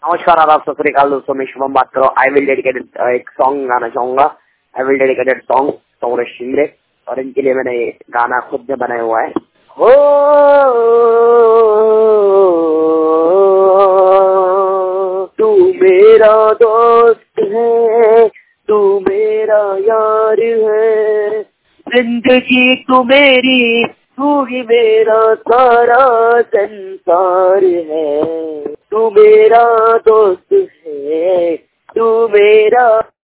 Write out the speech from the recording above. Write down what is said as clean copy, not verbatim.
नमस्कार, आदाब, सत श्री अकाल दोस्तों, मैं शुभम बात कर रहा हूँ। आई विल डेडिकेटेड एक सॉन्ग गाना चाहूंगा। I will dedicated song Saurabh Shinde, और इनके लिए मैंने ये गाना खुद ने बनाया हुआ है। हो तू मेरा दोस्त है, तू मेरा यार है, जिंदगी तू मेरी, तू ही मेरा सारा संसार है। तू मेरा दोस्त है, तू मेरा